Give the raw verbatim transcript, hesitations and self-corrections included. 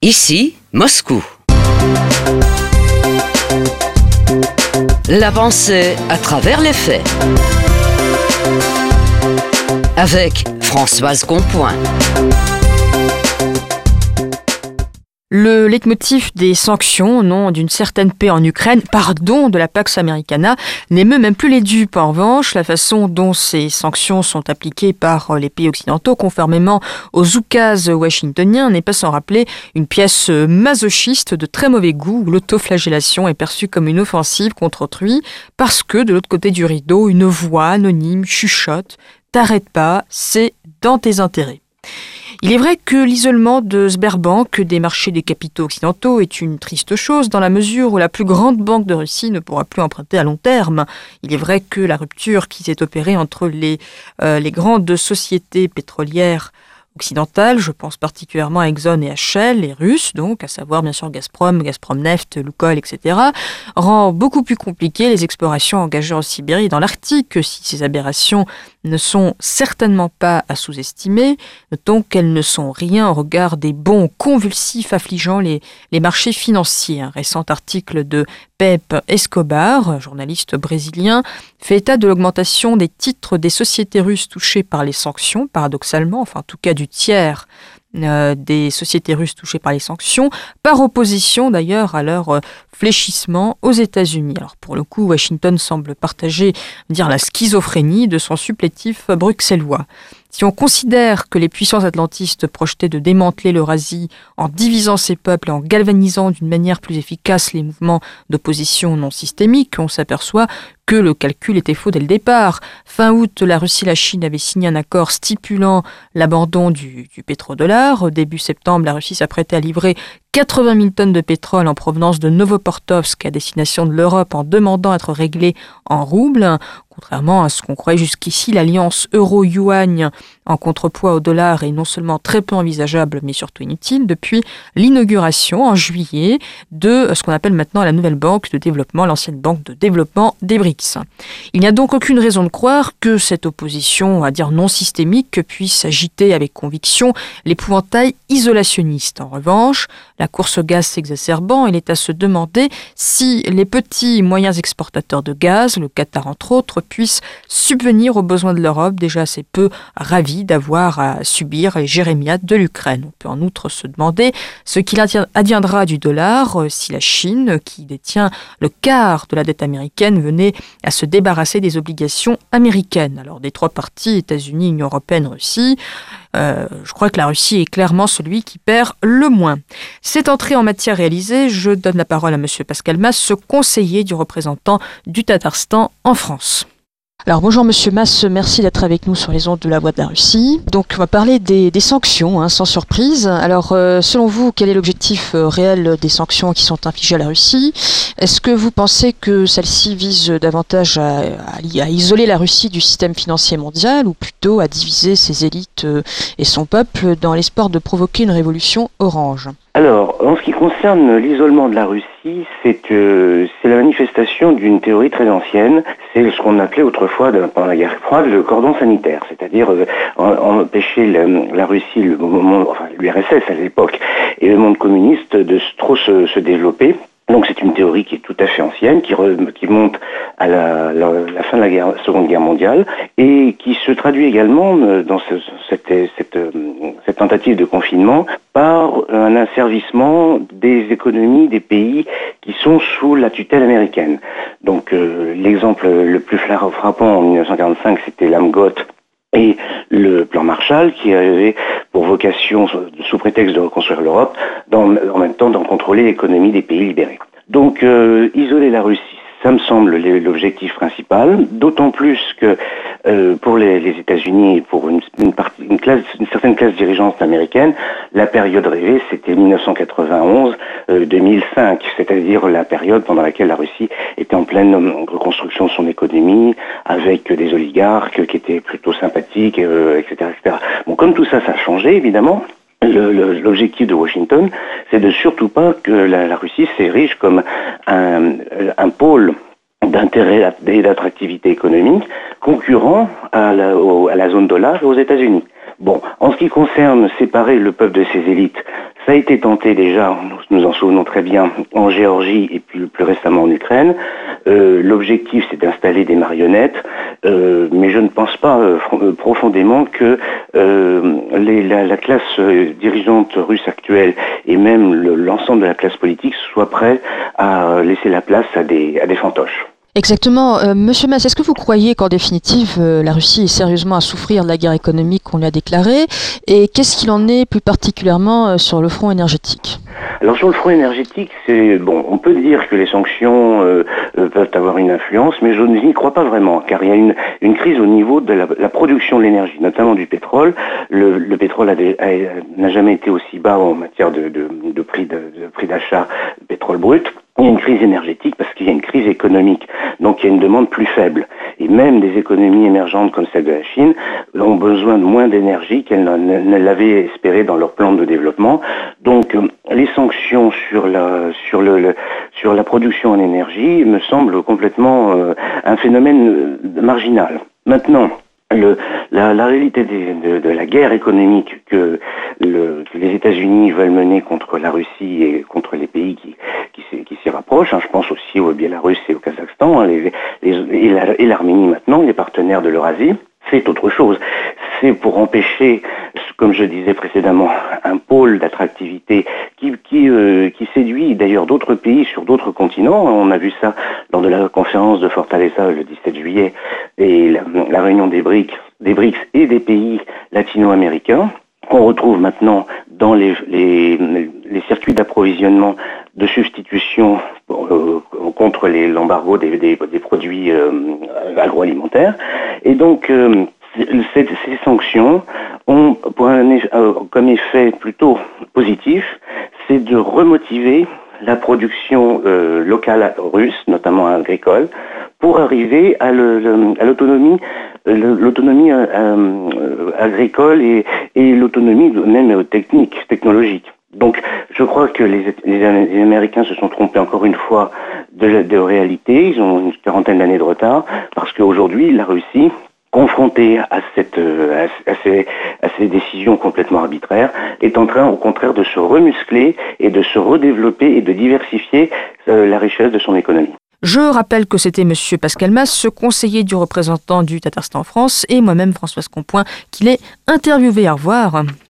Ici, Moscou. La pensée à travers les faits. Avec Françoise Compoint. Le leitmotiv des sanctions au nom d'une certaine paix en Ukraine, pardon de la Pax Americana, n'émeut même plus les dupes. En revanche, la façon dont ces sanctions sont appliquées par les pays occidentaux, conformément aux oukases washingtoniens, n'est pas sans rappeler une pièce masochiste de très mauvais goût où l'autoflagellation est perçue comme une offensive contre autrui parce que, de l'autre côté du rideau, une voix anonyme chuchote « T'arrête pas, c'est dans tes intérêts ». Il est vrai que l'isolement de Sberbank des marchés des capitaux occidentaux est une triste chose dans la mesure où la plus grande banque de Russie ne pourra plus emprunter à long terme. Il est vrai que la rupture qui s'est opérée entre les, euh, les grandes sociétés pétrolières occidentales, je pense particulièrement à Exxon et à Shell, les Russes donc, à savoir bien sûr Gazprom, Gazprom Neft, Lukoil, et cetera, rend beaucoup plus compliqué les explorations engagées en Sibérie et dans l'Arctique, si ces aberrations ne sont certainement pas à sous-estimer. Notons qu'elles ne sont rien au regard des bons convulsifs affligeant les, les marchés financiers. Un récent article de Pepe Escobar, journaliste brésilien, fait état de l'augmentation des titres des sociétés russes touchées par les sanctions, paradoxalement, enfin en tout cas du tiers euh, des sociétés russes touchées par les sanctions, par opposition d'ailleurs à leur euh, fléchissement aux États-Unis. Alors pour le coup, Washington semble partager, dire la schizophrénie de son supplétif bruxellois. Si on considère que les puissances atlantistes projetaient de démanteler l'Eurasie en divisant ses peuples et en galvanisant d'une manière plus efficace les mouvements d'opposition non systémiques, on s'aperçoit que le calcul était faux dès le départ. Fin août, la Russie et la Chine avaient signé un accord stipulant l'abandon du, du pétrodollar. Début septembre, la Russie s'apprêtait à livrer quatre-vingt mille tonnes de pétrole en provenance de Novoportovsk à destination de l'Europe en demandant à être réglée en roubles. Contrairement à ce qu'on croyait jusqu'ici, l'alliance euro-yuan en contrepoids au dollar est non seulement très peu envisageable, mais surtout inutile depuis l'inauguration en juillet de ce qu'on appelle maintenant la nouvelle banque de développement, l'ancienne banque de développement des B R I C S. Il n'y a donc aucune raison de croire que cette opposition, à dire non systémique, puisse agiter avec conviction l'épouvantail isolationniste. En revanche, la course au gaz s'exacerbant, il est à se demander si les petits moyens exportateurs de gaz, le Qatar entre autres, puissent subvenir aux besoins de l'Europe, déjà assez peu ravis d'avoir à subir les jérémiades de l'Ukraine. On peut en outre se demander ce qu'il adviendra du dollar si la Chine, qui détient le quart de la dette américaine, venait à se débarrasser des obligations américaines. Alors des trois parties, États-Unis, Union européenne, Russie, Euh, je crois que la Russie est clairement celui qui perd le moins. Cette entrée en matière réalisée, je donne la parole à M. Pascal Mas, ce conseiller du représentant du Tatarstan en France. Alors bonjour Monsieur Mas, merci d'être avec nous sur les ondes de la Voix de la Russie. Donc on va parler des, des sanctions, hein, sans surprise. Alors euh, selon vous, quel est l'objectif euh, réel des sanctions qui sont infligées à la Russie ? Est-ce que vous pensez que celles-ci visent davantage à, à, à isoler la Russie du système financier mondial ou plutôt à diviser ses élites euh, et son peuple dans l'espoir de provoquer une révolution orange ? Alors, en ce qui concerne l'isolement de la Russie, c'est que c'est la manifestation d'une théorie très ancienne. C'est ce qu'on appelait autrefois, pendant la guerre froide, le cordon sanitaire, c'est-à-dire euh, empêcher la, la Russie, le monde, enfin l'U R S S à l'époque, et le monde communiste de trop se, se développer. Donc c'est une théorie qui est tout à fait ancienne, qui, re, qui monte à la, la, la fin de la guerre, Seconde Guerre mondiale et qui se traduit également dans ce, cette, cette, cette tentative de confinement par un asservissement des économies des pays qui sont sous la tutelle américaine. Donc euh, l'exemple le plus frappant en dix-neuf cent quarante-cinq, c'était l'Amgot et le plan Marshall, qui avait pour vocation, sous prétexte de reconstruire l'Europe, dans, en même temps d'en contrôler l'économie des pays libérés. Donc, euh, isoler la Russie, ça me semble l'objectif principal, d'autant plus que euh, pour les, les États-Unis et pour une, une, partie, une, classe, une certaine classe dirigeante américaine, la période rêvée, c'était dix-neuf cent quatre-vingt-onze à deux mille cinq, c'est-à-dire la période pendant laquelle la Russie était en pleine reconstruction de son économie, avec des oligarques qui étaient plutôt sympathiques, euh, et cetera, et cetera. Bon, comme tout ça, ça a changé, évidemment. Le, le, l'objectif de Washington, c'est de surtout pas que la, la Russie s'érige comme un, un pôle d'intérêt et d'attractivité économique concurrent à la, au, à la zone dollar et aux États-Unis. Bon, en ce qui concerne séparer le peuple de ses élites, Ça a été tenté déjà, nous nous en souvenons très bien, en Géorgie et puis plus récemment en Ukraine. Euh, l'objectif, c'est d'installer des marionnettes, euh, mais je ne pense pas euh, profondément que euh, les, la, la classe dirigeante russe actuelle et même le, l'ensemble de la classe politique soit prêt à laisser la place à des, à des fantoches. Exactement. Euh, Monsieur Mas, est-ce que vous croyez qu'en définitive, euh, la Russie est sérieusement à souffrir de la guerre économique qu'on lui a déclarée? Et qu'est-ce qu'il en est plus particulièrement euh, sur le front énergétique? Alors sur le front énergétique, c'est bon, on peut dire que les sanctions euh, euh, peuvent avoir une influence, mais je n'y crois pas vraiment, car il y a une, une crise au niveau de la, la production de l'énergie, notamment du pétrole. Le, le pétrole a des, a, n'a jamais été aussi bas en matière de, de, de prix de, de prix d'achat pétrole brut. Il y a une crise énergétique parce qu'il y a une crise économique, donc il y a une demande plus faible. Et même des économies émergentes comme celle de la Chine ont besoin de moins d'énergie qu'elles ne, ne l'avaient espéré dans leur plan de développement. Donc les sanctions sur la sur le, le sur la production en énergie me semblent complètement euh, un phénomène euh, marginal. Maintenant, Le, la, la réalité des, de, de la guerre économique que, le, que les États-Unis veulent mener contre la Russie et contre les pays qui, qui, qui s'y rapprochent, hein, je pense aussi au Biélorusse et au Kazakhstan, hein, les, les, et, la, et l'Arménie maintenant, les partenaires de l'Eurasie, c'est autre chose. C'est pour empêcher, comme je disais précédemment, un pôle d'attractivité qui, qui, euh, qui séduit d'ailleurs d'autres pays sur d'autres continents. On a vu ça lors de la conférence de Fortaleza le dix-sept juillet et la, la réunion des BRICS, des BRICS et des pays latino-américains qu'on retrouve maintenant dans les, les, les circuits d'approvisionnement de substitution euh, contre les, l'embargo des, des, des produits euh, agroalimentaires. Et donc, euh, ces, ces sanctions ont pour un, euh, comme effet plutôt positif, c'est de remotiver la production euh, locale russe, notamment agricole, pour arriver à, le, le, à l'autonomie, l'autonomie euh, euh, agricole et, et l'autonomie même technique, technologique. Donc, je crois que les, les, les Américains se sont trompés encore une fois de, de réalité. Ils ont une quarantaine d'années de retard parce qu'aujourd'hui, la Russie, confrontée à, cette, à, à, ces, à ces décisions complètement arbitraires, est en train, au contraire, de se remuscler et de se redévelopper et de diversifier euh, la richesse de son économie. Je rappelle que c'était Monsieur Pascal Mas, ce conseiller du représentant du Tatarstan en France, et moi-même, Françoise Compoint, qui l'ai interviewé. Au revoir.